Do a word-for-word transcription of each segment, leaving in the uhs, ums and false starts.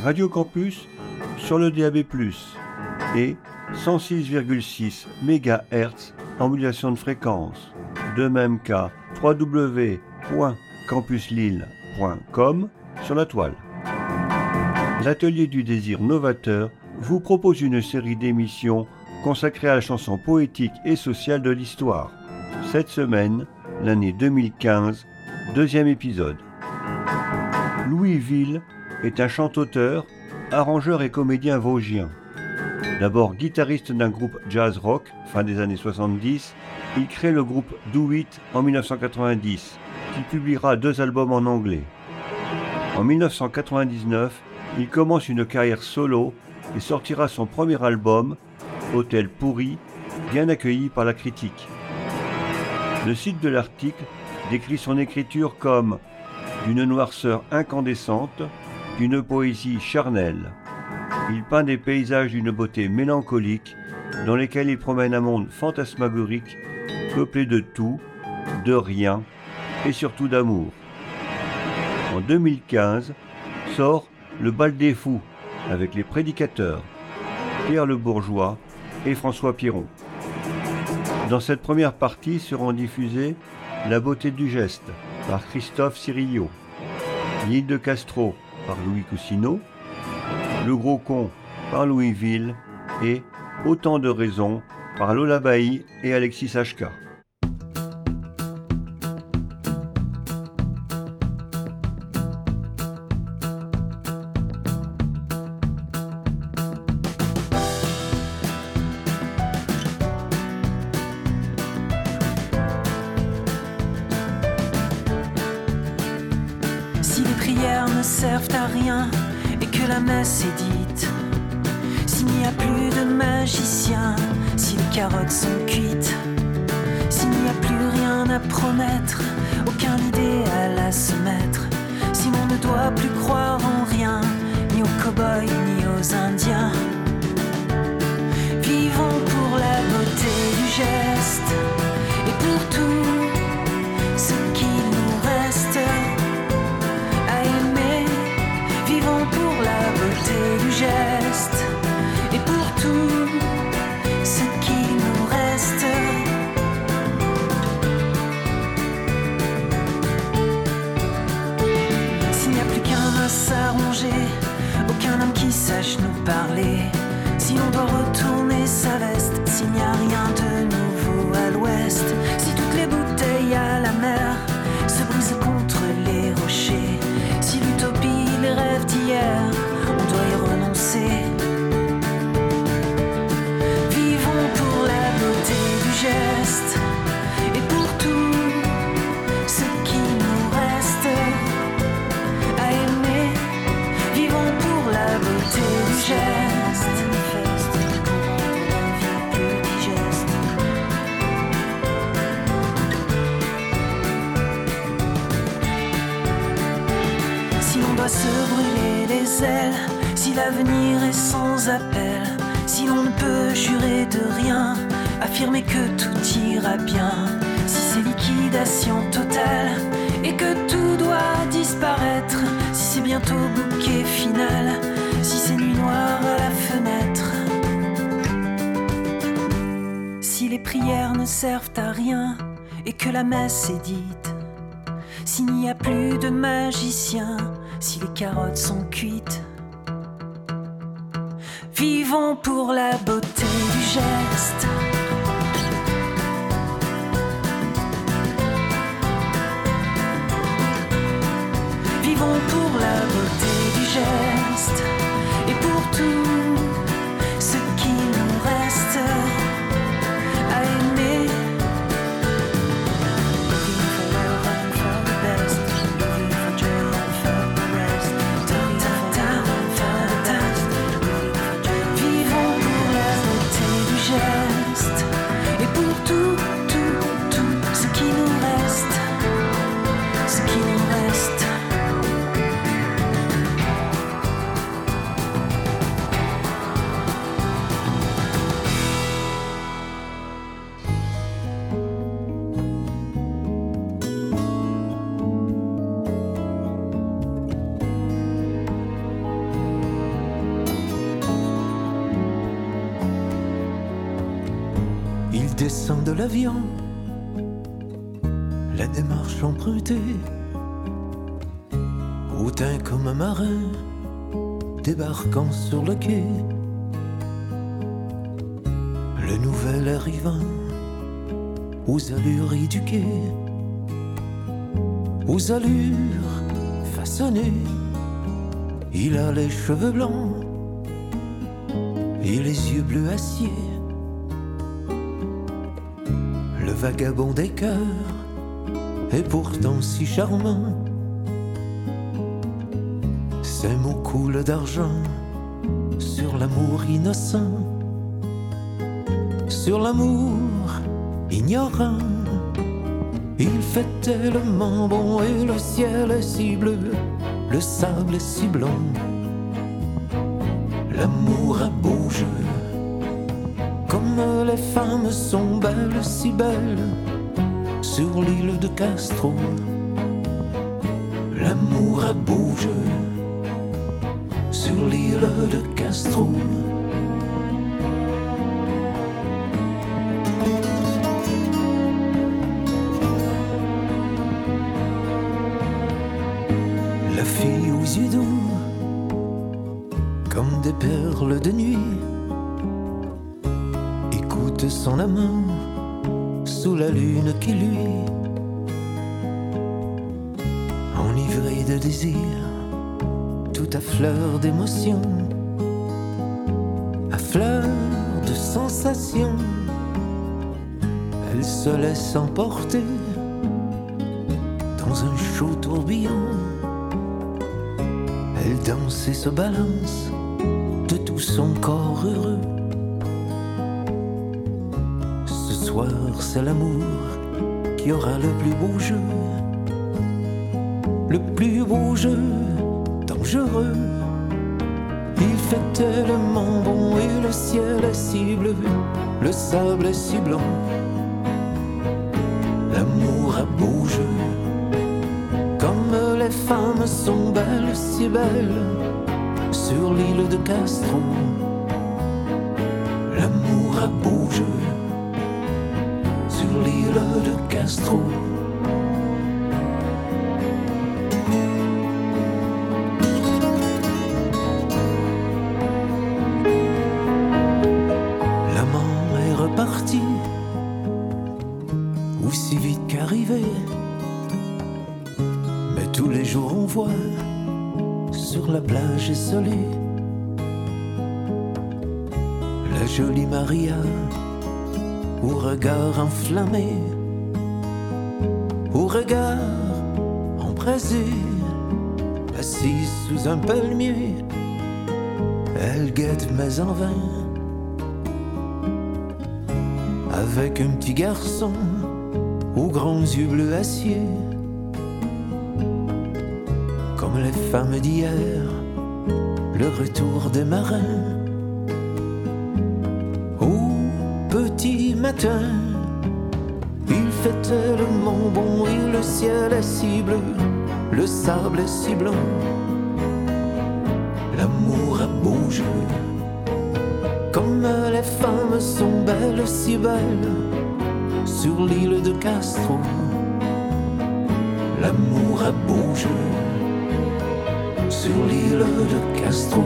Radio Campus sur le D A B plus, et cent six virgule six mégahertz en modulation de fréquence, de même qu'à w w w point campus lille point com sur la toile. L'Atelier du désir novateur vous propose une série d'émissions consacrées à la chanson poétique et sociale de l'histoire. Cette semaine, l'année deux mille quinze, deuxième épisode. Louis Ville est un chanteur, arrangeur et comédien vosgien. D'abord guitariste d'un groupe jazz rock, fin des années soixante-dix, il crée le groupe Do It en mille neuf cent quatre-vingt-dix, qui publiera deux albums en anglais. En mille neuf cent quatre-vingt-dix-neuf, il commence une carrière solo et sortira son premier album, Hôtel pourri, bien accueilli par la critique. Le site de l'article décrit son écriture comme d'une noirceur incandescente, d'une poésie charnelle. Il peint des paysages d'une beauté mélancolique dans lesquels il promène un monde fantasmagorique peuplé de tout, de rien et surtout d'amour. En deux mille quinze sort Le Bal des Fous avec les prédicateurs, Pierre le Bourgeois et François Piron. Dans cette première partie seront diffusées La beauté du geste par Christophe Cirillo, L'île de Castro par Louis Cousineau, Le Gros Con par Louis Ville et Autant de raisons par Lola Bailly et Alexis Hachka. Si les prières ne servent à rien et que la messe est dite, s'il n'y a plus de magicien, si les carottes sont cuites, s'il n'y a plus rien à promettre, aucun idéal à se mettre, si l'on ne doit plus croire en rien, ni aux cow-boys ni aux indiens, vivons pour la beauté du geste et pour tout ce qui nous reste à aimer. Vivons pour la beauté du geste et pour tout ce qui nous reste. S'il n'y a plus qu'un os à ronger, aucun homme qui sache nous parler, si l'on doit retourner sa veste, s'il n'y a rien de nouveau à l'ouest, si toutes les bouteilles à la mer se brisent contre les rochers, si l'utopie, les rêves d'hier, on doit y renoncer. Vivons pour la beauté du geste et pour tout ce qui nous reste à aimer. Vivons pour la beauté du geste, manifeste pour rendre la vie plus digeste. Si l'on doit se brûler les ailes, si l'avenir est sans appel, si l'on ne peut jurer de rien, affirmer que tout ira bien, si c'est liquidation totale et que tout doit disparaître, si c'est bientôt bouquet final, si c'est nuit noire à la fenêtre, si les prières ne servent à rien et que la messe est dite, s'il n'y a plus de magicien, si les carottes sont cuites, vivons pour la beauté du geste. Vivons pour la beauté du geste et pour tout ce qui nous reste à aimer. Looking for love, looking for the best, looking for joy and for the rest, down, down, down, for the dust, looking for joy. Vivons pour la beauté du geste et pour tout, tout, tout ce qui nous reste, ce qui nous reste. descend de l'avion, la démarche empruntée, hautain comme un marin, débarquant sur le quai. Le nouvel arrivant, aux allures éduquées, aux allures façonnées, il a les cheveux blancs et les yeux bleus acier. Le vagabond des cœurs est pourtant si charmant. Ses mots coulent d'argent sur l'amour innocent, sur l'amour ignorant. Il fait tellement bon et le ciel est si bleu, le sable est si blanc. L'amour a beau jeu, comme les femmes sont belles, si belles, sur l'île de Castro. L'amour a beau jeu, sur l'île de Castro. La fille aux yeux doux, comme des perles de nuit, écoute son amant sous la lune qui luit, enivrée de désir, tout à fleur d'émotion, à fleur de sensation. Elle se laisse emporter dans un chaud tourbillon. Elle danse et se balance de tout son corps heureux. Ce soir, c'est l'amour qui aura le plus beau jeu, le plus beau jeu dangereux. Il fait tellement bon et le ciel est si bleu, le sable est si blanc. L'amour a beau jeu, comme les femmes sont belles, si belles, sur l'île de Castro. L'amour a beau jeu, sur l'île de Castro. L'amant est reparti, aussi vite qu'arrivé. Mais tous les jours on voit sur la plage esselée la jolie Maria au regard enflammé, au regard embrasé, assise sous un palmier. Elle guette mais en vain, avec un petit garçon aux grands yeux bleus acier. Comme les femmes d'hier, le retour des marins. Au petit matin, il fait tellement bon et le ciel est si bleu, le sable est si blanc. L'amour a beau jeu, comme les femmes sont belles, si belles, sur l'île de Castro. L'amour a beau jeu, sur l'île de Castro.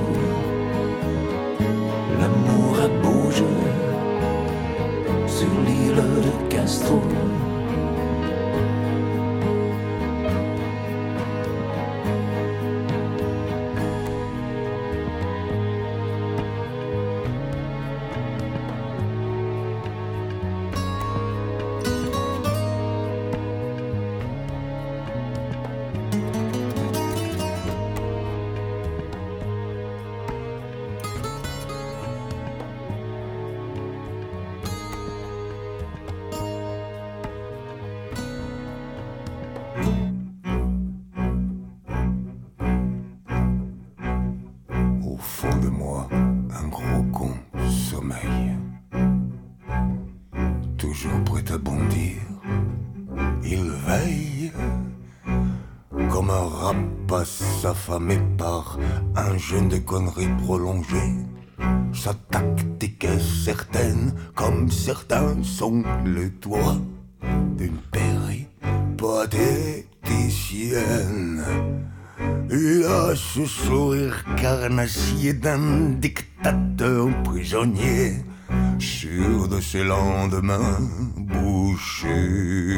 L'amour a beau jeu, sur l'île de Castro. Au fond de moi, un gros con sommeille, toujours prêt à bondir. Il veille comme un rapace affamé par un jeûne de conneries prolongé. Sa tactique est certaine, comme certains sont les doigts d'une péripatéticienne. Il a ce sourire carnassier d'un dictateur prisonnier, sûr de ses lendemains bouchés.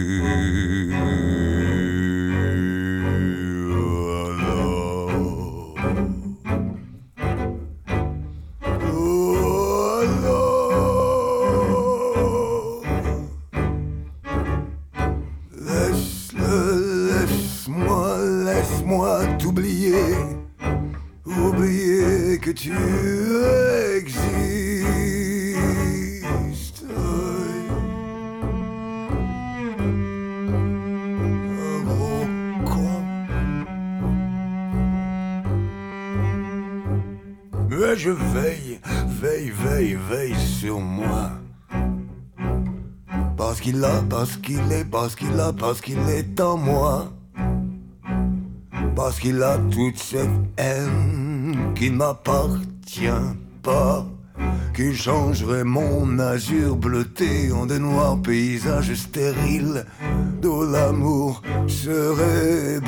Oublier que tu existes. Un gros con. Mais je veille, veille, veille, veille sur moi. Parce qu'il a, parce qu'il est, parce qu'il a, parce qu'il est en moi. Parce qu'il a toute cette haine qui ne m'appartient pas, qui changerait mon azur bleuté en de noirs paysages stériles, d'où l'amour serait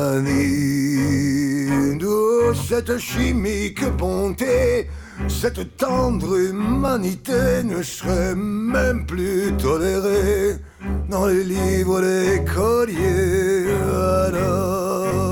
banni. D'où cette chimique bonté, cette tendre humanité ne serait même plus tolérée dans les livres d'écoliers. Alors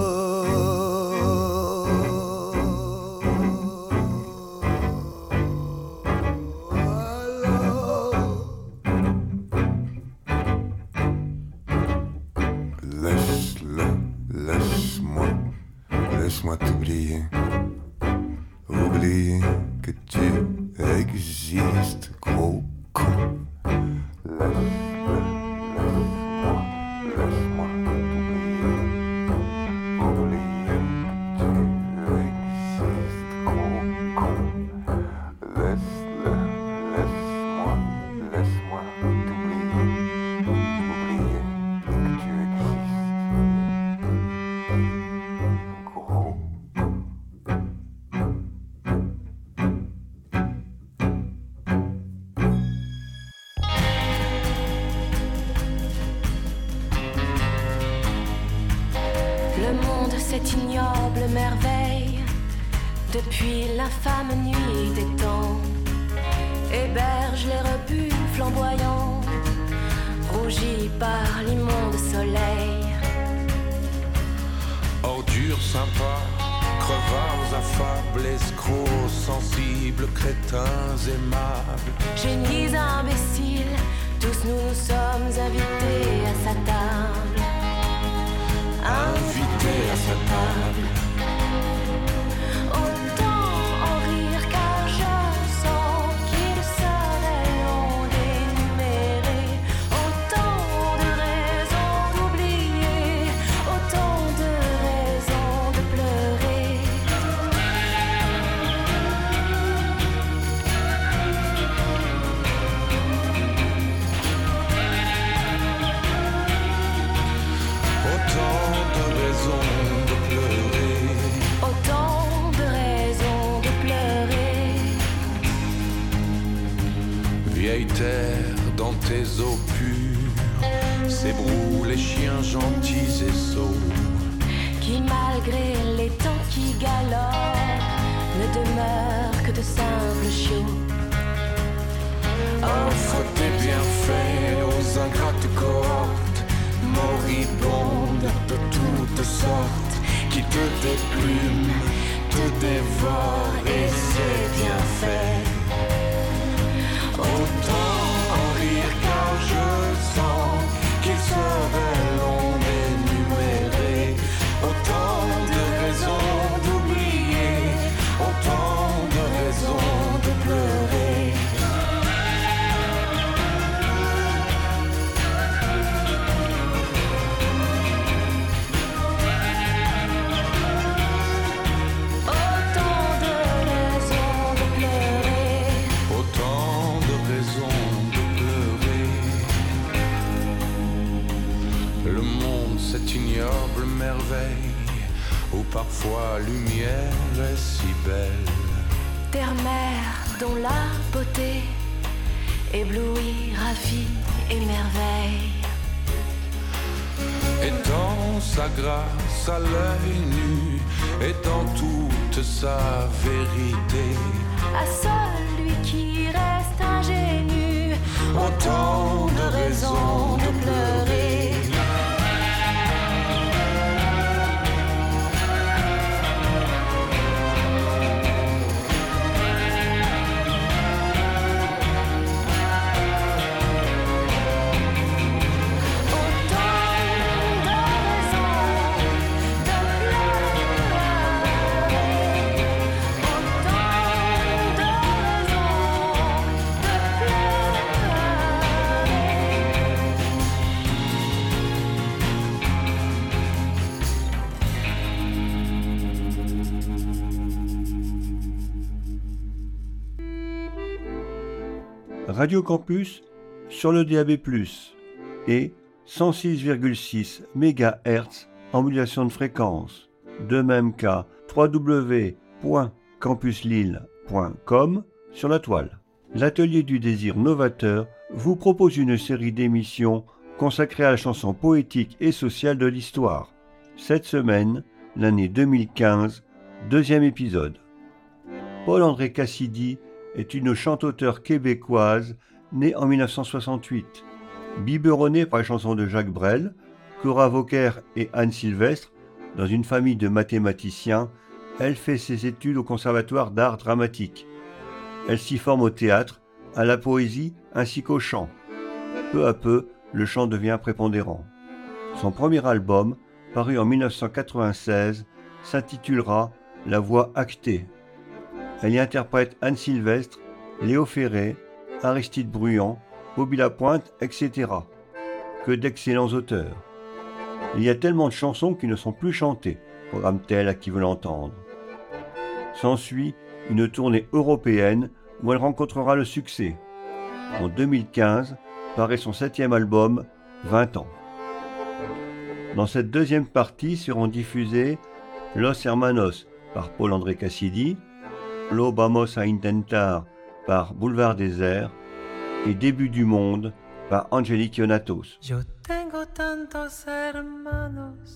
laisse-moi t'oublier, oublier que tu existes, gros con. Laisse-moi, laisse-moi t'oublier, oublier que tu existes, gros con. Laisse-le, laisse-moi, laisse-moi t'oublier, oublier que tu existes. Cette ignoble merveille, depuis l'infâme nuit des temps, héberge les rebuts flamboyants, rougis par l'immonde soleil. Ordures sympas, crevards affables, escrocs sensibles, crétins aimables, génies imbéciles, tous nous nous sommes invités à sa table. Invité à sa table. Autant en rire car je sens qu'il serait long d'énumérer autant de raisons d'oublier, autant de raisons de pleurer. Autant de raisons de pleurer. Autant de raisons de pleurer. Vieille terre, dans tes eaux pures, s'ébrouent les chiens gentils et sots, qui malgré les temps qui galopent, ne demeurent que de simples chiots. offre tes bienfaits aux ingrates cohortes, moribondes de toutes sortes, qui te déplument, te dévorent, et c'est bien fait. Autant en rire car je sens qu'il serait long d'énumérer autant de raisons d'oublier, autant de raisons de pleurer. Cette ignoble merveille où parfois lumière est si belle, terre-mère dont la beauté éblouit, ravit, émerveille. Et dans sa grâce à l'œil nu, et dans toute sa vérité, À celui qui reste ingénu, autant de raisons de pleurer. Radio Campus sur le D A B plus, et cent six virgule six mégahertz en modulation de fréquence, de même qu'à w w w point campus lille point com sur la toile. L'Atelier du désir novateur vous propose une série d'émissions consacrées à la chanson poétique et sociale de l'histoire. Cette semaine, l'année deux mille quinze, deuxième épisode. Paul-André Cassidy est une chanteuse québécoise née en mille neuf cent soixante-huit. Biberonnée par les chansons de Jacques Brel, Cora Vauquer et Anne Sylvestre, dans une famille de mathématiciens, elle fait ses études au Conservatoire d'art dramatique. Elle s'y forme au théâtre, à la poésie ainsi qu'au chant. Peu à peu, le chant devient prépondérant. Son premier album, paru en mille neuf cent quatre-vingt-seize, s'intitulera La voix actée. Elle y interprète Anne Sylvestre, Léo Ferré, Aristide Bruand, Bobby Lapointe, et cetera. Que d'excellents auteurs. Il y a tellement de chansons qui ne sont plus chantées, programme-t-elle à qui veut l'entendre. S'ensuit une tournée européenne où elle rencontrera le succès. En deux mille quinze, paraît son septième album, vingt ans. Dans cette deuxième partie seront diffusés Los Hermanos par Paul-André Cassidy, Lo vamos a intentar par Boulevard Désert et Début du monde par Angélique Ionatos. Yo tengo tantos hermanos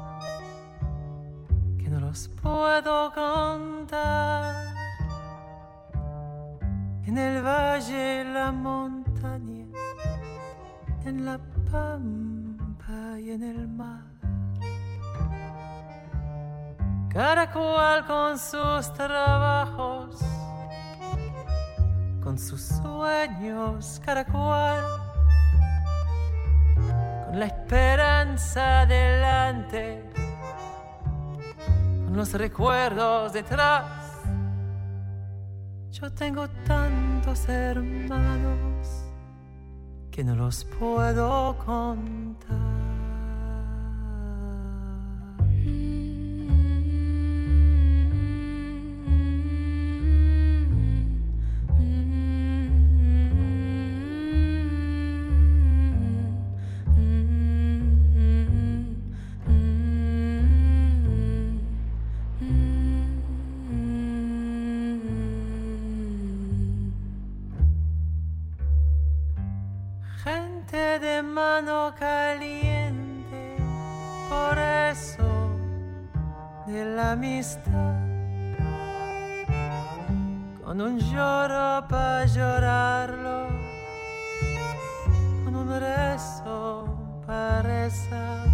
que no los puedo contar. En el valle, la montaña, en la pampa y en el mar. Cada cual con sus trabajos, con sus sueños, cada cual con la esperanza delante, con los recuerdos detrás. Yo tengo tantos hermanos que no los puedo contar. Gente de mano caliente, por eso de la amistad, con un lloro pa' llorarlo, con un rezo pa' rezar,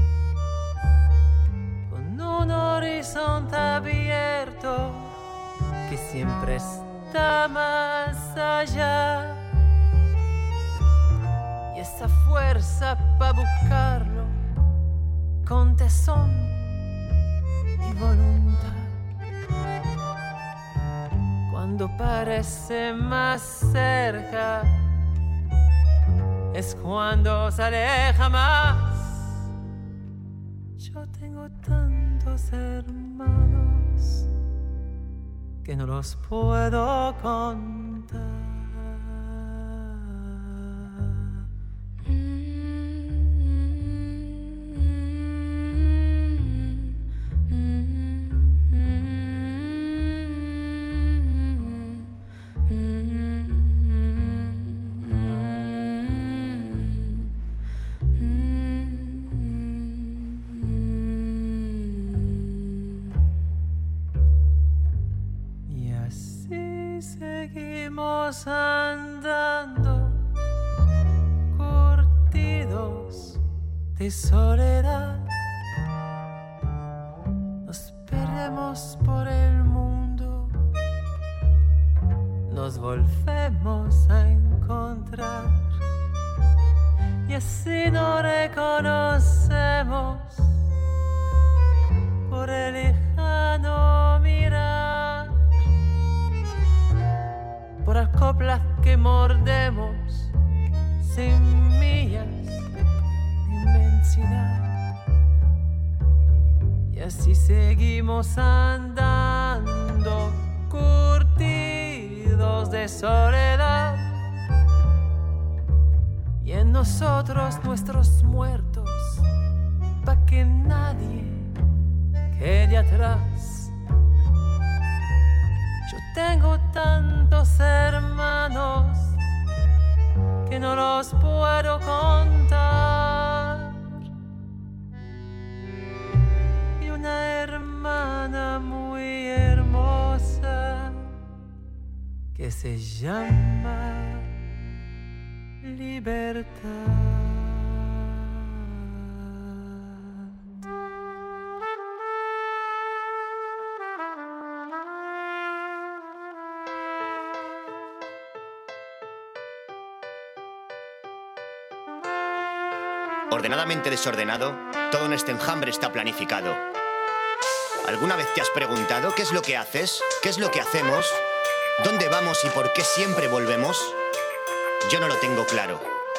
con un horizonte abierto que siempre está más allá. Esa fuerza pa' buscarlo con tesón y voluntad. Cuando parece más cerca es cuando se aleja más. Yo tengo tantos hermanos que no los puedo contar. seguimos andando, curtidos de soledad. Nos perdemos por el mundo, nos volvemos a encontrar y así nos reconocemos por el lejano mirar, por las coplas que mordemos, semillas de inmensidad. Y así seguimos andando, curtidos de soledad. Y en nosotros nuestros muertos, pa' que nadie quede atrás. Yo tengo tantos hermanos que no los puedo contar. Y una hermana muy hermosa que se llama libertad. Ordenadamente desordenado, todo en este enjambre está planificado. ¿Alguna vez te has preguntado qué es lo que haces? ¿Qué es lo que hacemos? ¿Dónde vamos y por qué siempre volvemos? Yo no lo tengo claro.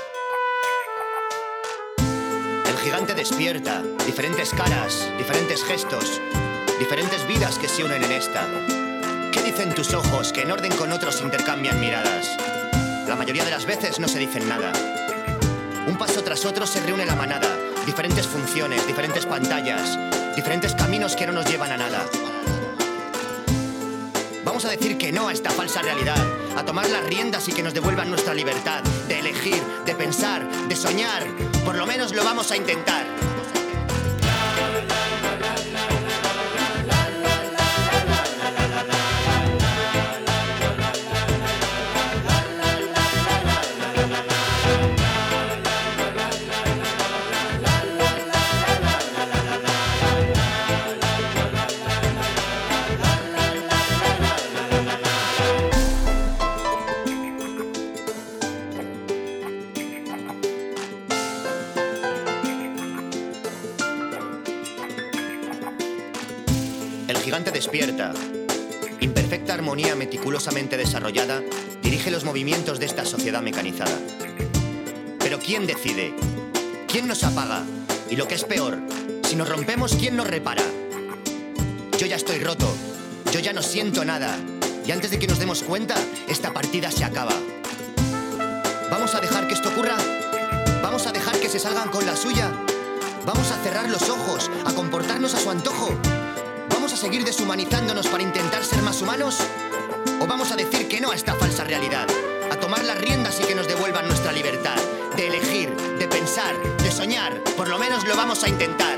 El gigante despierta, diferentes caras, diferentes gestos, diferentes vidas que se unen en esta. ¿Qué dicen tus ojos que en orden con otros intercambian miradas? La mayoría de las veces no se dicen nada. Un paso tras otro se reúne la manada, diferentes funciones, diferentes pantallas, diferentes caminos que no nos llevan a nada. Vamos a decir que no a esta falsa realidad, a tomar las riendas y que nos devuelvan nuestra libertad, de elegir, de pensar, de soñar. Por lo menos lo vamos a intentar. El gigante despierta. Imperfecta armonía meticulosamente desarrollada dirige los movimientos de esta sociedad mecanizada. Pero ¿quién decide? ¿Quién nos apaga? Y lo que es peor, si nos rompemos, ¿quién nos repara? Yo ya estoy roto, yo ya no siento nada. Y antes de que nos demos cuenta, esta partida se acaba. ¿Vamos a dejar que esto ocurra? ¿Vamos a dejar que se salgan con la suya? ¿Vamos a cerrar los ojos, a comportarnos a su antojo? ¿Vamos a seguir deshumanizándonos para intentar ser más humanos? ¿O vamos a decir que no a esta falsa realidad? A tomar las riendas y que nos devuelvan nuestra libertad. De elegir, de pensar, de soñar. Por lo menos lo vamos a intentar.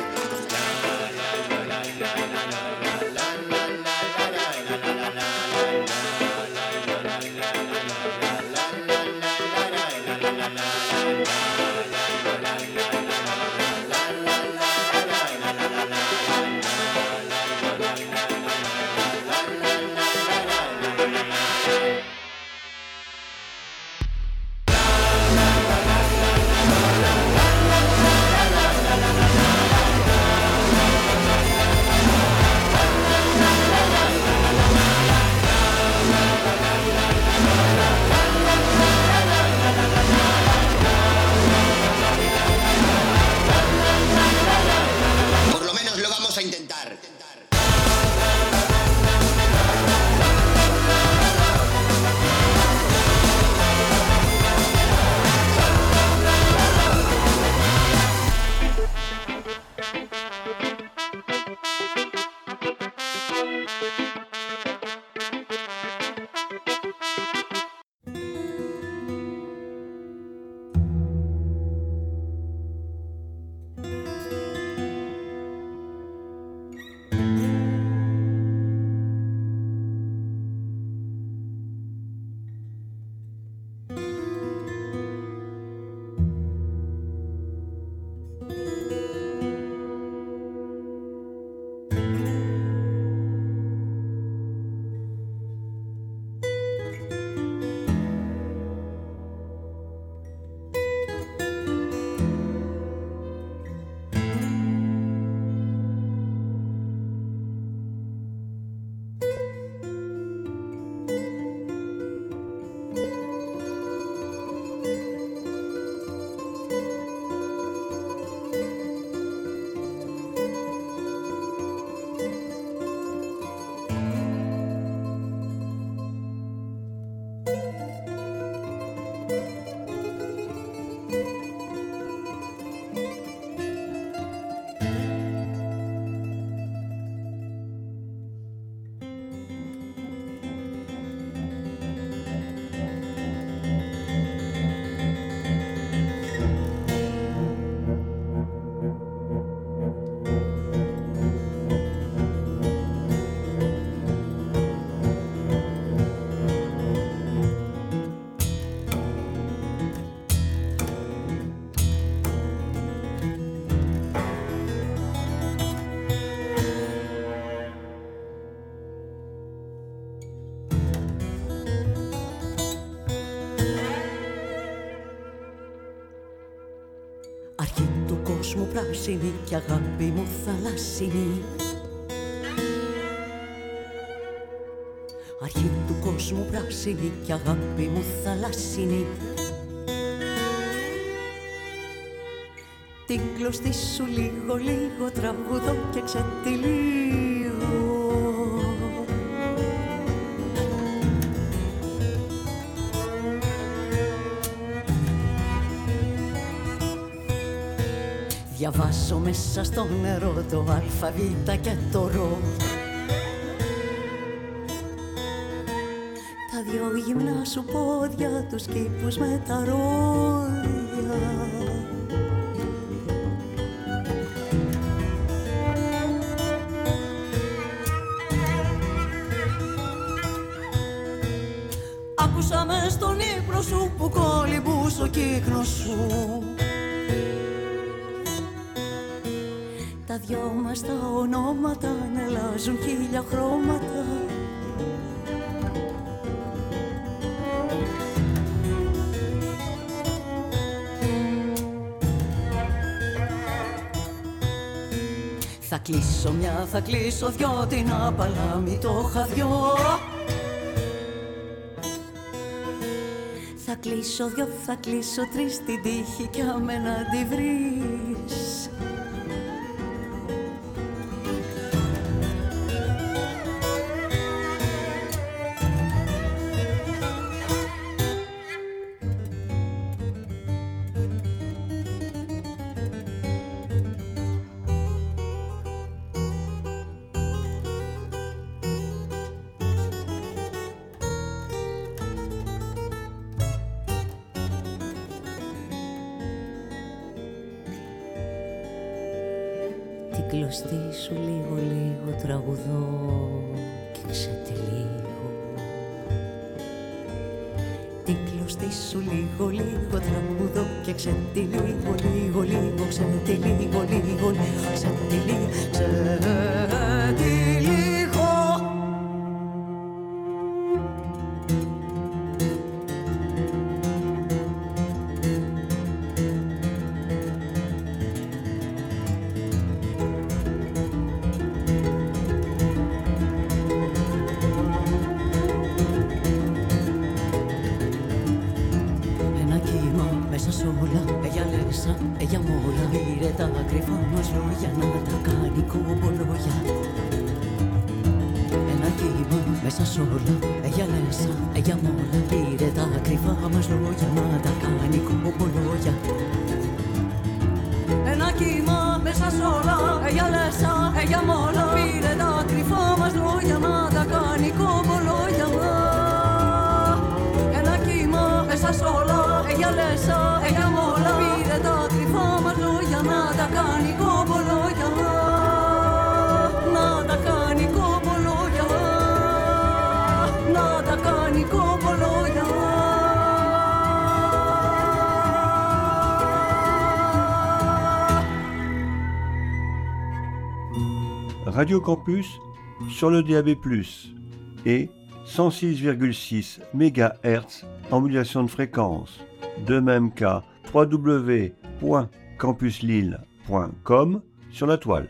πράσινη κι αγάπη μου θαλάσσινη. Αρχή του κόσμου πράσινη κι αγάπη μου θαλάσσινη. Την κλωστή σου λίγο λίγο τραγουδώ και ξετυλίγω. Διαβάσω μέσα στο νερό το αλφαβήτα και το ρο. Τα δυο γυμνά σου πόδια, τους κήπους με τα ρόδια. Άκουσα μες στον ύπνο σου που κόλυμπους ο κύκνος σου. Τα δυο μας τα ονόματα ανελάζουν χίλια χρώματα. Θα κλείσω μια, θα κλείσω δυο, την απαλάμη το χαδιό. Θα κλείσω δυο, θα κλείσω τρεις, την τύχη κι αμένα τη βρεις. Την κλωστή σου λίγο λίγο τραγουδώ και ξετυλίγω. Την κλωστή σου λίγο λίγο τραγουδώ και ξετυλίγω. Λίγο λίγο ξετυλίγω, λίγο λίγο ξετυλίγω, ξετυλίγω. Radio Campus sur le D A B plus, et cent six virgule six mégahertz en modulation de fréquence, de même qu'à w w w point campus lille point com sur la toile.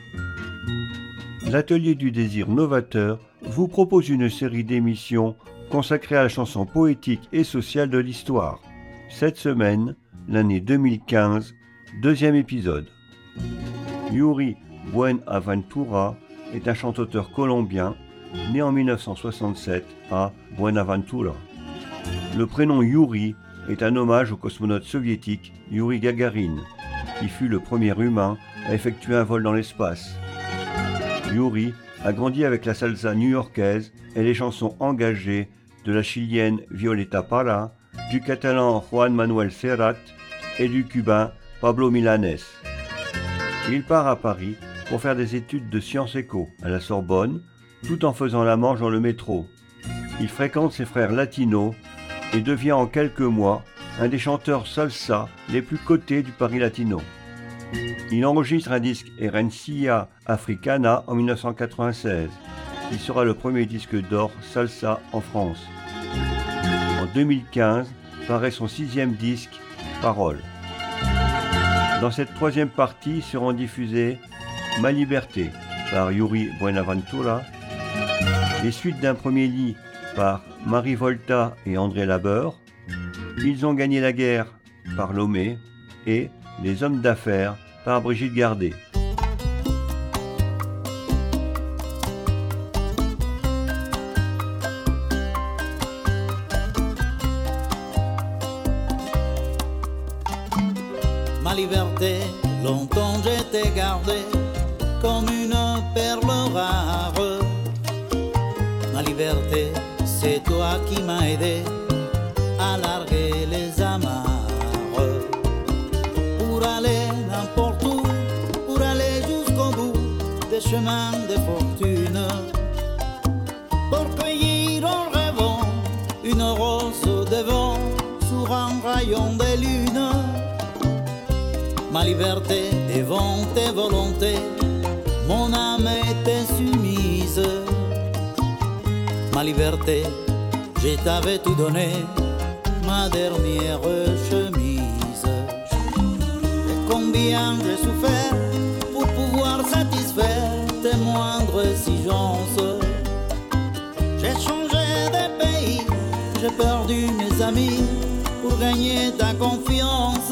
L'Atelier du désir novateur vous propose une série d'émissions consacrées à la chanson poétique et sociale de l'histoire. Cette semaine, l'année deux mille quinze, deuxième épisode. Yuri Buenaventura est un chanteur colombien né en mille neuf cent soixante-sept à Buenaventura. Le prénom Yuri est un hommage au cosmonaute soviétique Yuri Gagarin, qui fut le premier humain à effectuer un vol dans l'espace. Yuri a grandi avec la salsa new-yorkaise et les chansons engagées de la chilienne Violeta Parra, du catalan Juan Manuel Serrat et du cubain Pablo Milanés. Il part à Paris pour faire des études de sciences éco à la Sorbonne, tout en faisant la manche dans le métro. Il fréquente ses frères latinos et devient en quelques mois un des chanteurs salsa les plus cotés du Paris latino. Il enregistre un disque Herencia Africana en mille neuf cent quatre-vingt-seize, qui sera le premier disque d'or salsa en France. En deux mille quinze, paraît son sixième disque, Paroles. Dans cette troisième partie seront diffusées Ma Liberté par Yuri Buenaventura, les suites d'un premier lit par Marie Volta et André Labeur, Ils ont gagné la guerre par Lomé et Les hommes d'affaires par Brigitte Gardet. Ma liberté, longtemps j'étais gardée comme une perle rare. Ma liberté, c'est toi qui m'as aidé à larguer les amarres. Pour aller n'importe où, pour aller jusqu'au bout des chemins de fortune. Pour cueillir en rêvant une rose devant sur un rayon de lune. Ma liberté devant tes volontés, mon âme était soumise. Ma liberté, je t'avais tout donné, ma dernière chemise. Et combien j'ai souffert pour pouvoir satisfaire tes moindres exigences. J'ai changé de pays, j'ai perdu mes amis pour gagner ta confiance.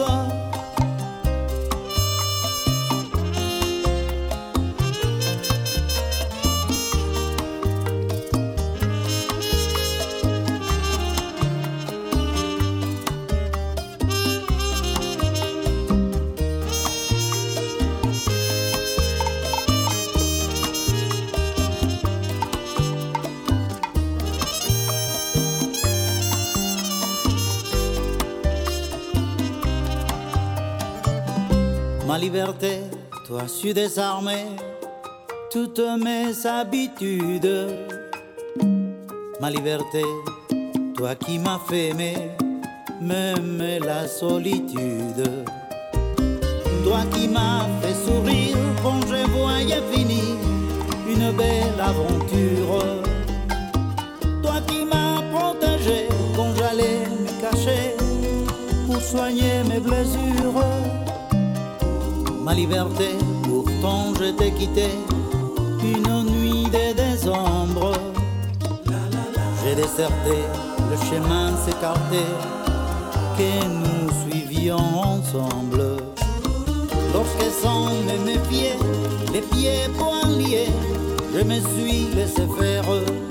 Ma liberté, toi su désarmer toutes mes habitudes. Ma liberté, toi qui m'as fait aimer même la solitude. Toi qui m'as fait sourire quand je voyais finir une belle aventure. Toi qui m'as protégé quand j'allais me cacher pour soigner mes blessures. Ma liberté, pourtant je t'ai quitté une nuit de décembre. J'ai déserté, le chemin s'écartait, que nous suivions ensemble. Lorsque sans me méfier, les pieds poings liés, je me suis laissé faire.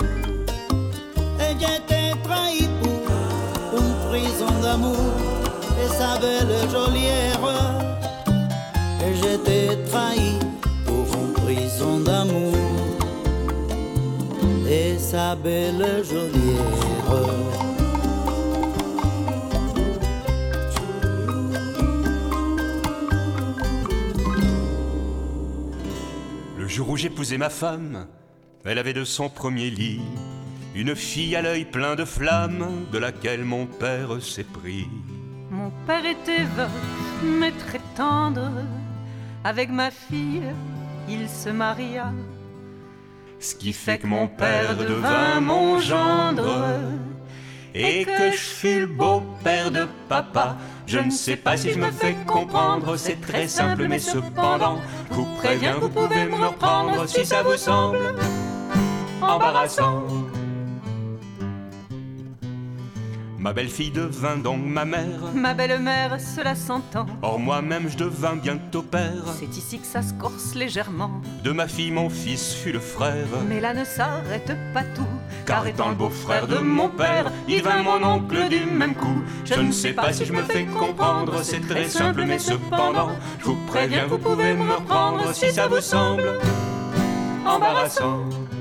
Et j'étais trahi pour une prison d'amour et sa belle geôlière. Et j'étais trahi pour une prison d'amour et sa belle geôlière. Le jour où j'épousai ma femme, elle avait de son premier lit une fille à l'œil plein de flammes, de laquelle mon père s'est pris. Mon père était veuf, mais très tendre. Avec ma fille, il se maria. Ce qui fait que mon père devint mon gendre et que je fus le beau-père de papa. Je ne sais pas si je me fais comprendre, c'est très simple mais cependant, je vous préviens, vous pouvez me reprendre si ça vous semble embarrassant. Ma belle-fille devint donc ma mère. Ma belle-mère, cela s'entend. Or moi-même je devins bientôt père. C'est ici que ça se corse légèrement. De ma fille mon fils fut le frère. Mais là ne s'arrête pas tout, car étant le beau-frère de mon père, il vint mon oncle du même coup. Je ne sais pas si je me fais comprendre, c'est très simple mais cependant, je vous préviens, vous pouvez me reprendre si ça vous semble embarrassant.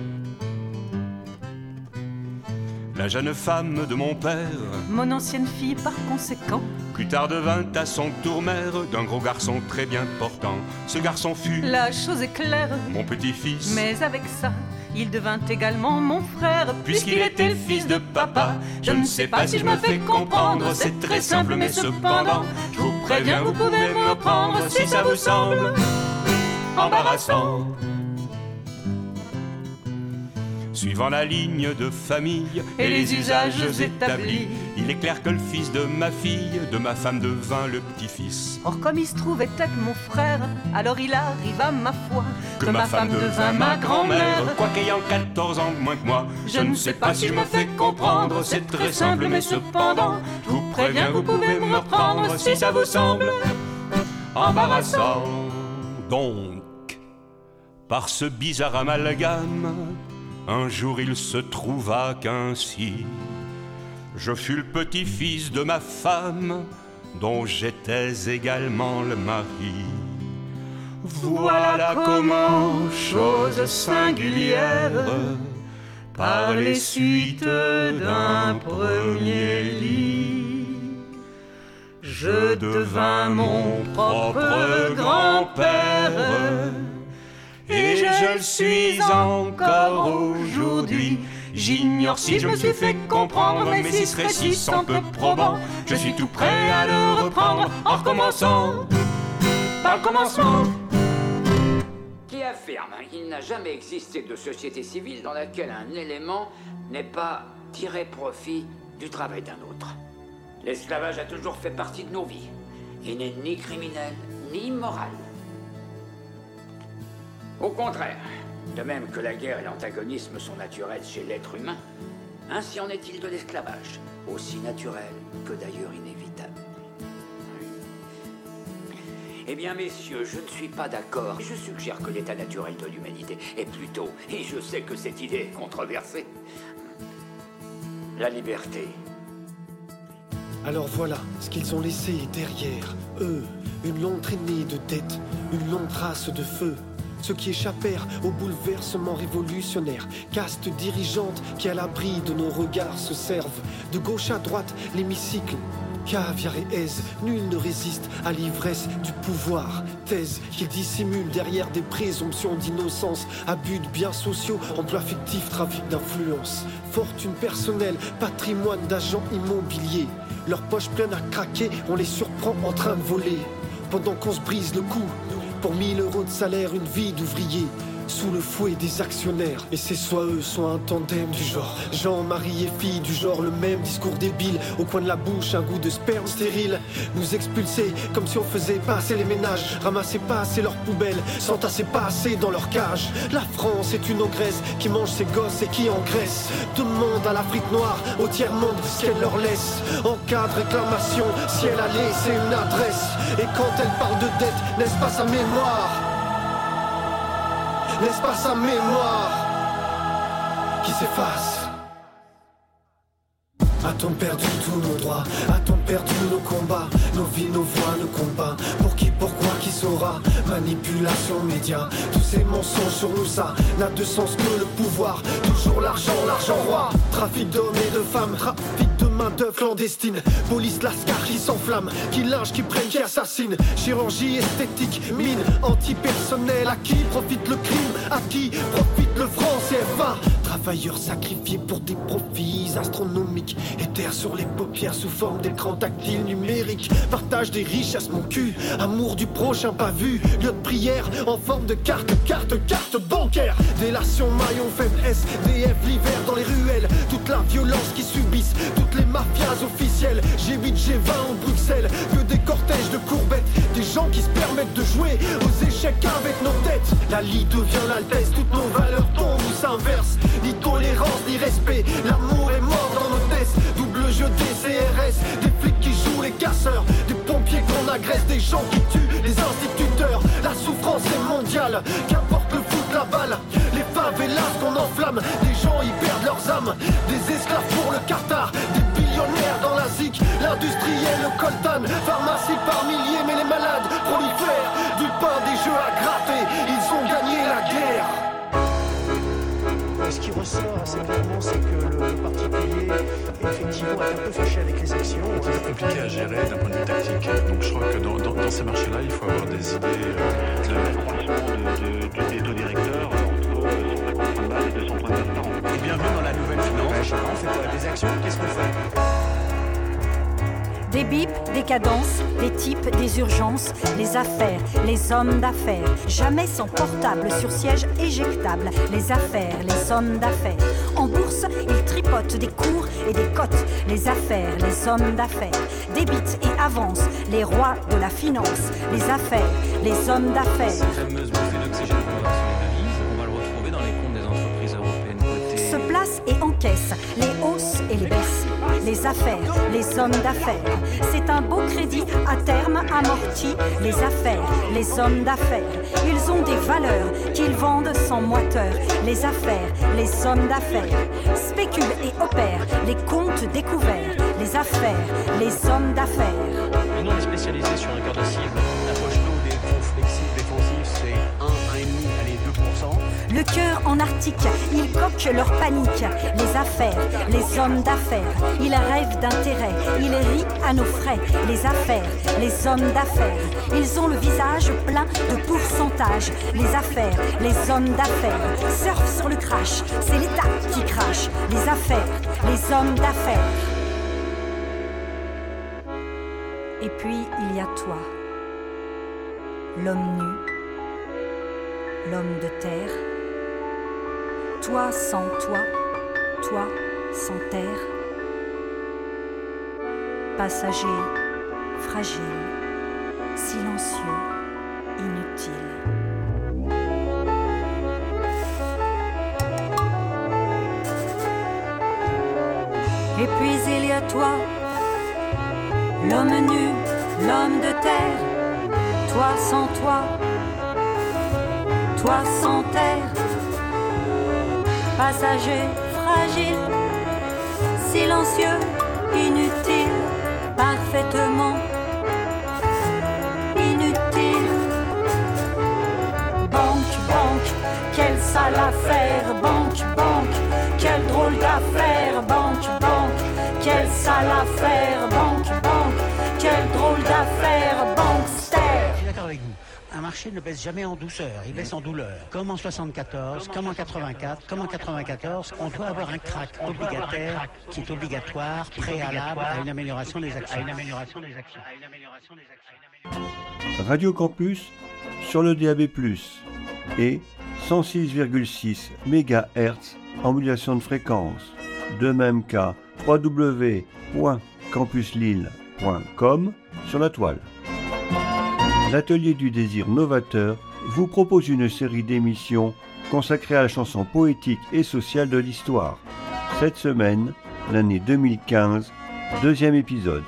La jeune femme de mon père, mon ancienne fille par conséquent, plus tard devint à son tour mère d'un gros garçon très bien portant. Ce garçon fut, la chose est claire, mon petit-fils. Mais avec ça, il devint également mon frère, puisqu'il était le fils de papa. Je ne sais pas si je me fais comprendre, c'est très simple mais cependant, je vous préviens, vous pouvez me reprendre si ça vous semble embarrassant. suivant la ligne de famille et les usages établis. Il est clair que le fils de ma fille, de ma femme devint le petit-fils. Or comme il se trouvait être mon frère, alors il arrive à ma foi que, que ma femme devint ma grand-mère, quoiqu'ayant quatorze ans de moins que moi. Je ne sais pas si je me fais comprendre, c'est très simple, mais cependant, je vous préviens, vous pouvez me reprendre si ça vous semble embarrassant. Donc, par ce bizarre amalgame, un jour il se trouva qu'ainsi je fus le petit-fils de ma femme, dont j'étais également le mari. Voilà comment, chose singulière, par les suites d'un premier lit, je devins mon propre grand-père, et je le suis encore aujourd'hui. J'ignore si je me suis fait comprendre, mais si ce récit semble peu probant, je suis tout prêt à le reprendre en recommençant par le commencement. Qui affirme qu'il n'a jamais existé de société civile dans laquelle un élément n'ait pas tiré profit du travail d'un autre. L'esclavage a toujours fait partie de nos vies. Il n'est ni criminel, ni immoral. Au contraire, de même que la guerre et l'antagonisme sont naturels chez l'être humain, ainsi en est-il de l'esclavage, aussi naturel que d'ailleurs inévitable. Eh bien, messieurs, je ne suis pas d'accord. Je suggère que l'état naturel de l'humanité est plutôt, et je sais que cette idée est controversée, la liberté. Alors voilà ce qu'ils ont laissé derrière eux, une longue traînée de dettes, une longue trace de feu. Ceux qui échappèrent au bouleversement révolutionnaire, caste dirigeante qui à l'abri de nos regards se servent. De gauche à droite, l'hémicycle, caviar et aise, nul ne résiste à l'ivresse du pouvoir. Thèse qu'ils dissimulent derrière des présomptions d'innocence, abus de biens sociaux, emplois fictifs, trafic d'influence. Fortune personnelle, patrimoine d'agents immobiliers. Leurs poches pleines à craquer, on les surprend en train de voler. Pendant qu'on se brise le cou, pour mille euros de salaire, une vie d'ouvrier sous le fouet des actionnaires. Et c'est soit eux, soit un tandem du genre Jean, Marie et fille du genre, le même discours débile, au coin de la bouche, un goût de sperme stérile. Nous expulser comme si on faisait passer les ménages, ramasser pas assez leurs poubelles, s'entasser pas assez dans leur cage. La France est une ogresse qui mange ses gosses et qui engraisse. Demande à l'Afrique noire, au tiers-monde, ce qu'elle leur laisse. En cas de réclamation, si elle a laissé une adresse. Et quand elle parle de dette, n'est-ce pas sa mémoire? N'est-ce pas sa mémoire qui s'efface? A-t-on perdu tous nos droits? A-t-on perdu nos combats? Nos vies, nos voix, nos combats? Pour qui, pourquoi, qui saura? Manipulation média, tous ces mensonges sur nous, ça n'a de sens que le pouvoir. Toujours l'argent, l'argent roi. Trafic d'hommes et de femmes, trafic de main d'œuvre clandestine. Police lascar qui s'enflamme, qui lynche, qui prenne, qui assassine. Chirurgie esthétique, mine, antipersonnel. À qui profite le crime? À qui profite le franc C F A? Travailleurs sacrifiés pour des profits astronomiques. Et terre sur les paupières sous forme d'écran tactile numérique. Partage des richesses, mon cul. Amour du prochain pas vu. Lieu de prière en forme de carte, carte, carte bancaire. Délation, maillon faible, S D F, l'hiver dans les ruelles. Toute la violence qui subissent, toutes les mafias officielles. G huit, G vingt ou Bruxelles. Que des cortèges de courbettes. Des gens qui se permettent de jouer aux échecs avec nos têtes. La lie devient l'altesse, toutes nos valeurs tombent ou s'inversent. Ni tolérance, ni respect, l'amour est mort dans nos tests. Double jeu des C R S, des flics qui jouent les casseurs, des pompiers qu'on agresse, des gens qui tuent les instituteurs. La souffrance est mondiale, qu'importe le foot, la balle. Les favelas qu'on enflamme, des gens y perdent leurs âmes. Des esclaves pour le Qatar, des billionnaires dans la zik. L'industriel, le coltan, pharmacie par milliers, mais les malades prolifèrent. Du pain, des jeux à gratter, ils ont gagné la guerre. Ce qui ressort assez clairement, c'est que le particulier, effectivement, est un peu fâché avec les actions. C'est compliqué à gérer d'un point de vue tactique. Donc je crois que dans, dans, dans ces marchés-là, il faut avoir des idées. Euh, de l'accroissement de, de, des taux directeurs entre cent cinquante points de base et deux cents points de base par an. Et bienvenue dans la nouvelle finance. On fait quoi? Des actions, qu'est-ce qu'on fait? Des bips, des cadences, des types, des urgences, les affaires, les hommes d'affaires, jamais sans portable sur siège éjectable. Les affaires, les hommes d'affaires. En bourse, ils tripotent des cours et des cotes. Les affaires, les hommes d'affaires. Débitent et avancent, les rois de la finance. Les affaires, les hommes d'affaires. Cette fameuse bouffée d'oxygène qu'on va sur les devises, on va le retrouver dans les comptes des entreprises européennes cotées. Se placent et encaissent les hausses et les baisses. Les affaires, les hommes d'affaires. C'est un beau crédit à terme amorti. Les affaires, les hommes d'affaires. Ils ont des valeurs qu'ils vendent sans moiteur. Les affaires, les hommes d'affaires. Spéculent et opèrent les comptes découverts. Les affaires, les hommes d'affaires. Et nous on est spécialisé sur un cœur de cible. La poche d'eau des fonds flexibles défensifs, c'est un, un virgule cinq, allez deux pour cent. Le cœur en Arctique, ils coquent leur panique. Les affaires, les hommes d'affaires. Ils rêvent d'intérêt, ils rient à nos frais. Les affaires, les hommes d'affaires. Ils ont le visage plein de pourcentage. Les affaires, les hommes d'affaires. Surfent sur le crash, c'est l'État qui crache. Les affaires, les hommes d'affaires. Et puis il y a toi, l'homme nu, l'homme de terre. Toi sans toi, toi sans terre. Passager, fragile, silencieux, inutile. Et puis il y a toi, l'homme nu, l'homme de terre. Toi sans toi, toi sans terre. Passager, fragile, silencieux, inutile, parfaitement inutile. Banque, banque, quelle sale affaire. Banque, banque, quelle drôle d'affaire. Banque, banque, quelle sale affaire. Banque, banque, quelle drôle d'affaire. Bankster. Je suis d'accord avec vous. Un marché ne baisse jamais en douceur, il baisse en douleur. Comme en soixante-quatorze, comme en quatre-vingt-quatre, comme en quatre-vingt-quatorze, on doit avoir un crack obligataire qui est obligatoire, préalable à une amélioration des actions. Radio Campus sur le D A B plus, et cent six virgule six mégahertz en modulation de fréquence. De même qu'à w w w point campus lille point com sur la toile. L'Atelier du désir novateur vous propose une série d'émissions consacrées à la chanson poétique et sociale de l'histoire. Cette semaine, l'année deux mille quinze, deuxième épisode.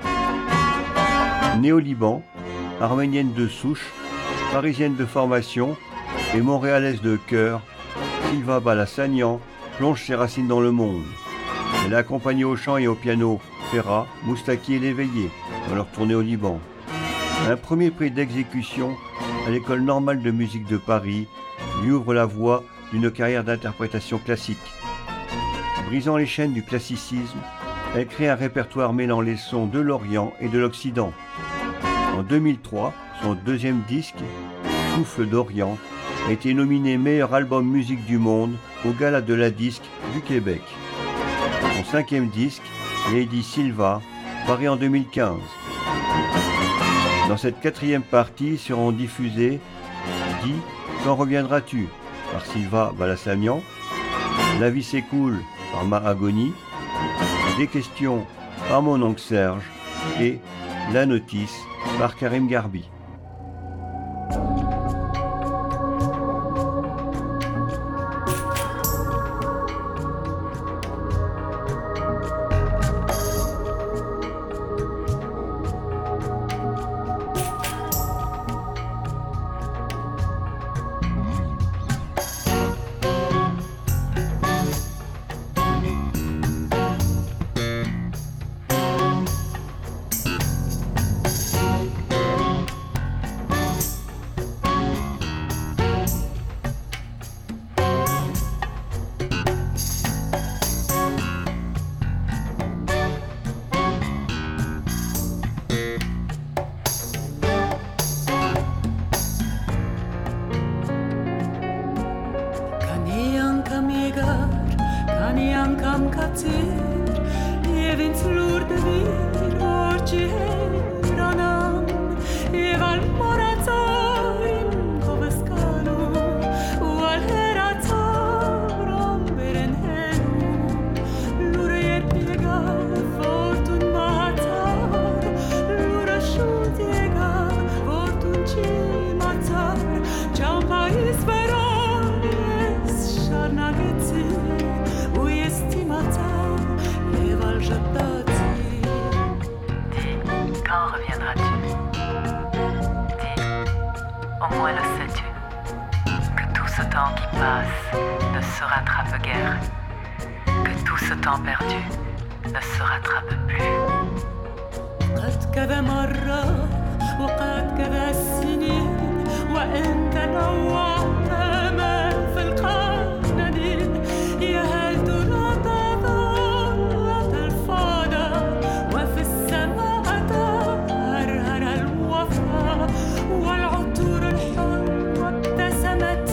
Née au Liban, arménienne de souche, parisienne de formation et montréalaise de cœur, Sylva Balassagnan plonge ses racines dans le monde. Elle a accompagné au chant et au piano Ferrat, Moustaki et Léveillé dans leur tournée au Liban. Un premier prix d'exécution à l'École normale de musique de Paris lui ouvre la voie d'une carrière d'interprétation classique. Brisant les chaînes du classicisme, elle crée un répertoire mêlant les sons de l'Orient et de l'Occident. En deux mille trois, son deuxième disque, Souffle d'Orient, a été nominé meilleur album musique du monde au Gala de la disque du Québec. Son cinquième disque, Lady Silva, paru en deux mille quinze. Dans cette quatrième partie seront diffusés « Dis, quand reviendras-tu » par Sylva Balassagnan, « La vie s'écoule » par Mahagoni, « Des questions » par mon oncle Serge et « La notice » par Karim Garbi. Kaniankam katir, jevins lurde vir, Ne se rattrape guère, que tout ce temps perdu ne se rattrape plus. قد كذا مرة وقد كذا السنين وإن تنوعت ما في القوانين يا هل ترى تظلت الفضا وفي السماء تهرهر الوفا والعطور الحلوة ابتسمت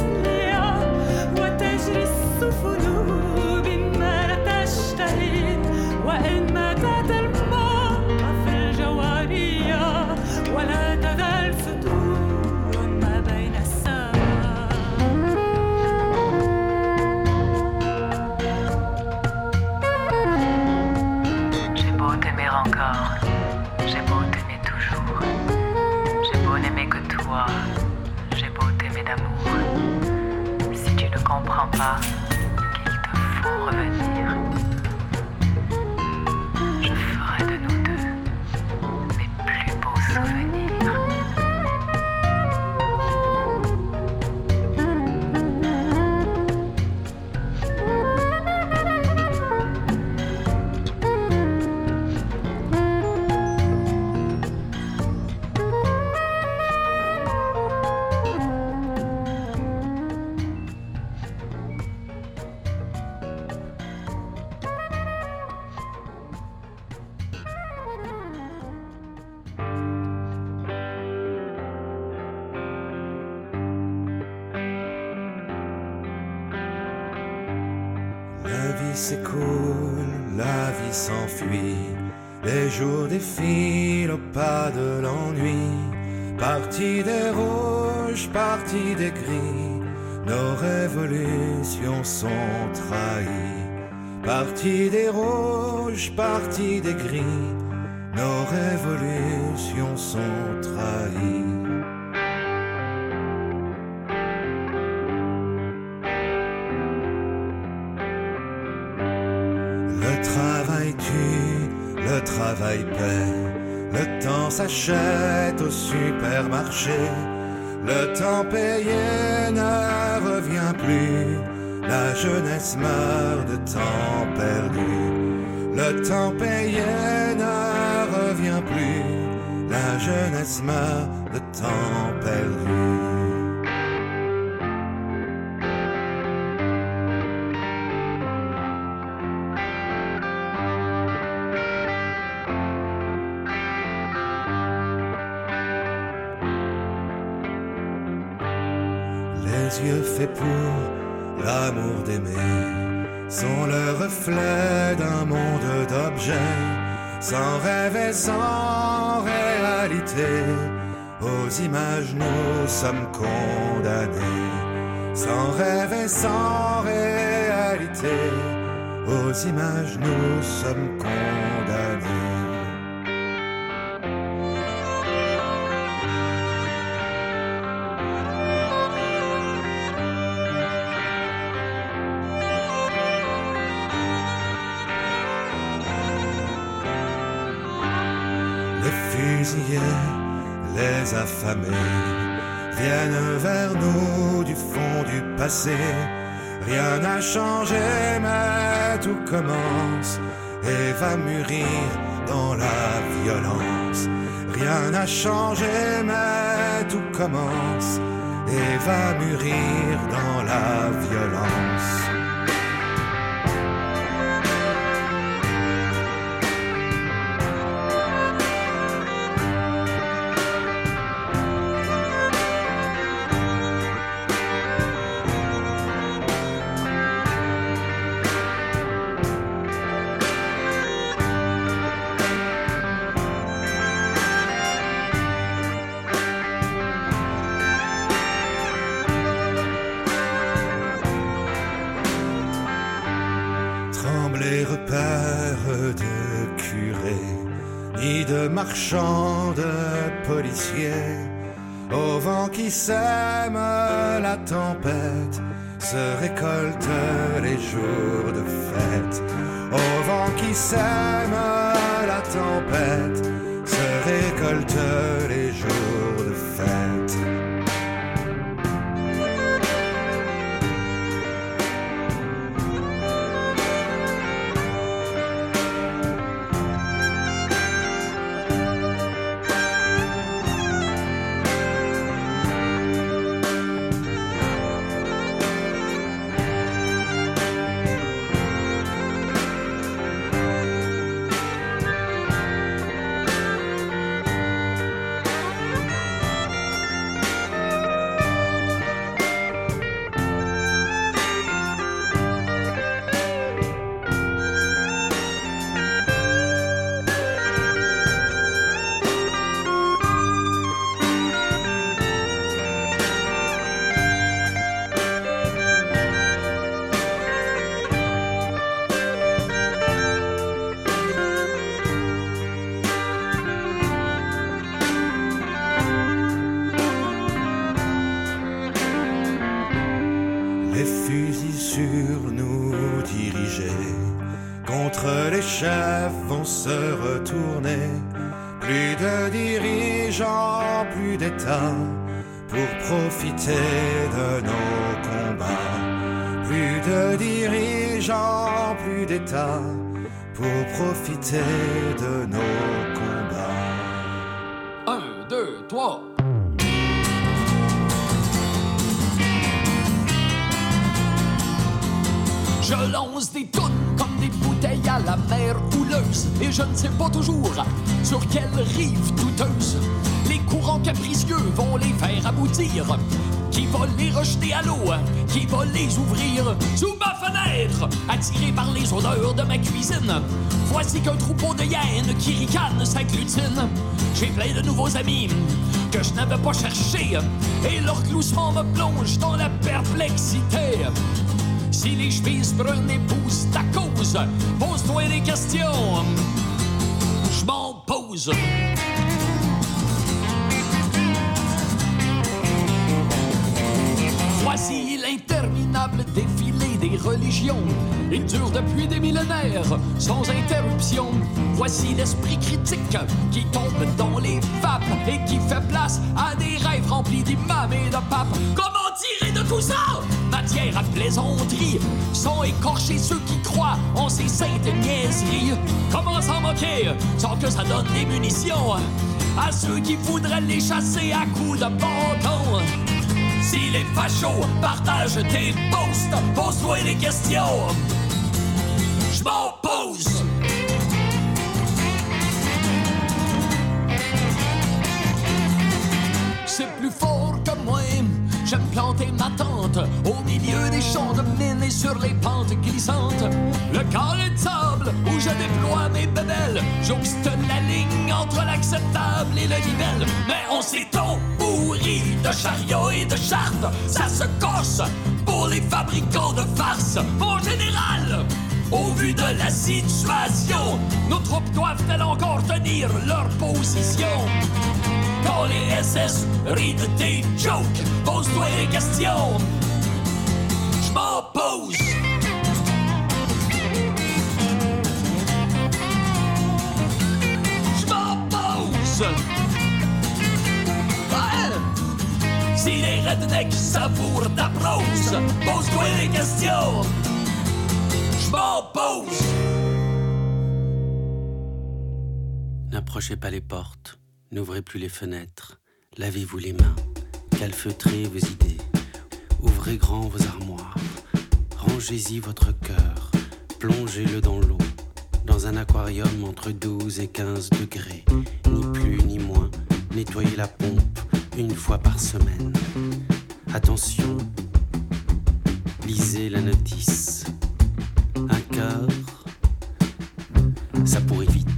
تجري السفن بما لا تشتهي وإن ماتت الماء في الجوارية ولا تزال ستور ما بين السماء. J'ai beau t'aimer encore, j'ai beau t'aimer toujours, j'ai beau n'aimer que toi, j'ai beau t'aimer d'amour. Tu ne comprends pas qu'il te faut revenir. Je ferai de nous deux mes plus beaux souvenirs. La vie s'écoule, la vie s'enfuit, les jours défilent au pas de l'ennui. Parti des rouges, parti des gris, nos révolutions sont trahies. Parti des rouges, parti des gris, nos révolutions sont trahies. Le travail tue, le travail paie, le temps s'achète au supermarché. Le temps payé ne revient plus, la jeunesse meurt de temps perdu. Le temps payé ne revient plus, la jeunesse meurt de temps perdu. Les yeux faits pour l'amour d'aimer sont le reflet d'un monde d'objets, sans rêve et sans réalité. Aux images nous sommes condamnés, sans rêve et sans réalité. Aux images nous sommes condamnés. Les affamés viennent vers nous du fond du passé. Rien n'a changé mais tout commence et va mûrir dans la violence. Rien n'a changé mais tout commence et va mûrir dans la violence. trembler repère de curés, ni de marchands, de policiers. Au vent qui sème la tempête, se récoltent les jours de fête. Au vent qui sème la tempête, se récoltent les jours de fête. Vont se retourner, plus de dirigeants, plus d'États, pour profiter de nos combats. Plus de dirigeants, plus d'États, pour profiter de nos combats. Un, deux, trois. Je lance des tonnes comme des bouteilles à la mer houleuse, et je ne sais pas toujours sur quelle rive douteuse les courants capricieux vont les faire aboutir. Qui va les rejeter à l'eau, qui va les ouvrir sous ma fenêtre, attiré par les odeurs de ma cuisine. Voici qu'un troupeau de hyènes qui ricanent s'agglutine. J'ai plein de nouveaux amis que je n'avais pas cherchés, et leur gloussement me plonge dans la perplexité. Si les chevilles brunes épousent ta cause, pose-toi des questions, je m'en pose. Voici l'interminable défilé des religions. Il dure depuis des millénaires, sans interruption. Voici l'esprit critique qui tombe dans les vapes et qui fait place à des rêves remplis d'imams et de papes. Comment tirer de tout ça matière à plaisanterie, sans écorcher ceux qui croient en ces saintes niaiseries? Comment s'en moquer sans que ça donne des munitions à ceux qui voudraient les chasser à coups de bâton? Si les fachos partagent tes posts, pose-toi des questions, je m'en pose. C'est plus fort que moi, j'aime planter ma tente au milieu des champs de mine et sur les pentes glissantes. Le carré de sable où je déploie mes bébelles jouxte la ligne entre l'acceptable et le nivelle. Mais on s'est pourri de chariots et de chartes, ça se corse pour les fabricants de farces. Mon général, au vu de la situation, nos troupes doivent-elles encore tenir leur position? Quand les S S rient de tes jokes, pose-toi des questions, je m'en pose. Je m'en pose. Ouais. Si les rednecks savourent ta prose, pose-toi des questions, je m'en pose. N'approchez pas les portes. N'ouvrez plus les fenêtres, lavez-vous les mains, calfeutrez vos idées, ouvrez grand vos armoires, rangez-y votre cœur, plongez-le dans l'eau, dans un aquarium entre douze et quinze degrés, ni plus ni moins, nettoyez la pompe une fois par semaine. Attention, lisez la notice, un cœur, ça pourrit vite.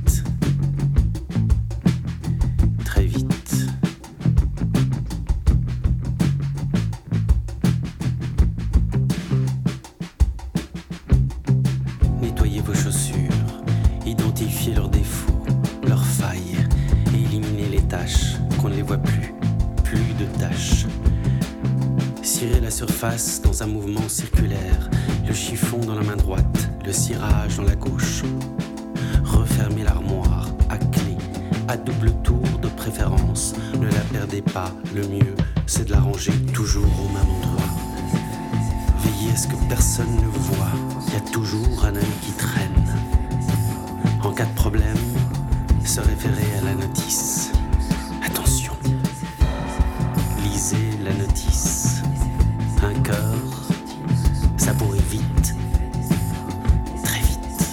Nettoyez vos chaussures, identifiez leurs défauts, leurs failles, et éliminez les taches, qu'on ne les voit plus, plus de taches. Cirez la surface dans un mouvement circulaire, le chiffon dans la main droite, le cirage dans la gauche. Refermez l'armoire à clé, à double tour de préférence. Ne la perdez pas, le mieux, c'est de la ranger toujours au même endroit. Veillez à ce que personne ne vous voie, il y a toujours un œil qui traîne. En cas de problème, se référer à la notice. Attention, lisez la notice. Un cœur, ça pourrit vite, très vite.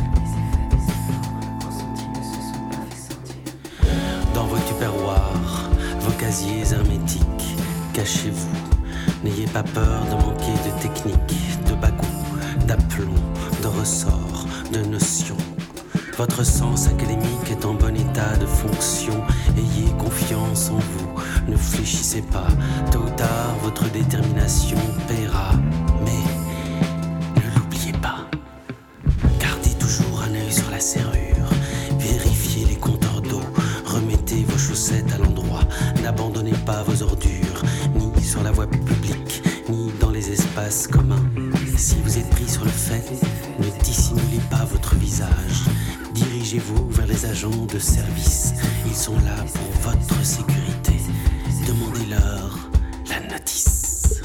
Dans vos tupperwares, vos casiers hermétiques, cachez-vous. N'ayez pas peur de manquer de technique, de bagou, d'aplomb, de ressort, de notions. Votre sens académique est en bon état de fonction. Ayez confiance en vous, ne fléchissez pas. Tôt ou tard, votre détermination paiera. Mais ne l'oubliez pas. Gardez toujours un œil sur la serrure. Vérifiez les compteurs d'eau. Remettez vos chaussettes à l'endroit. N'abandonnez pas vos ordures, ni sur la voie publique, ni dans les espaces communs. Si vous êtes pris sur le fait, ne dissimulez pas votre visage. Dirigez-vous vers les agents de service. Ils sont là pour votre sécurité. Demandez-leur la notice.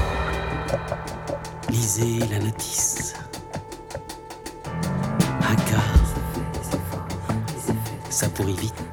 Lisez la notice. Un quart, ça pourrit vite.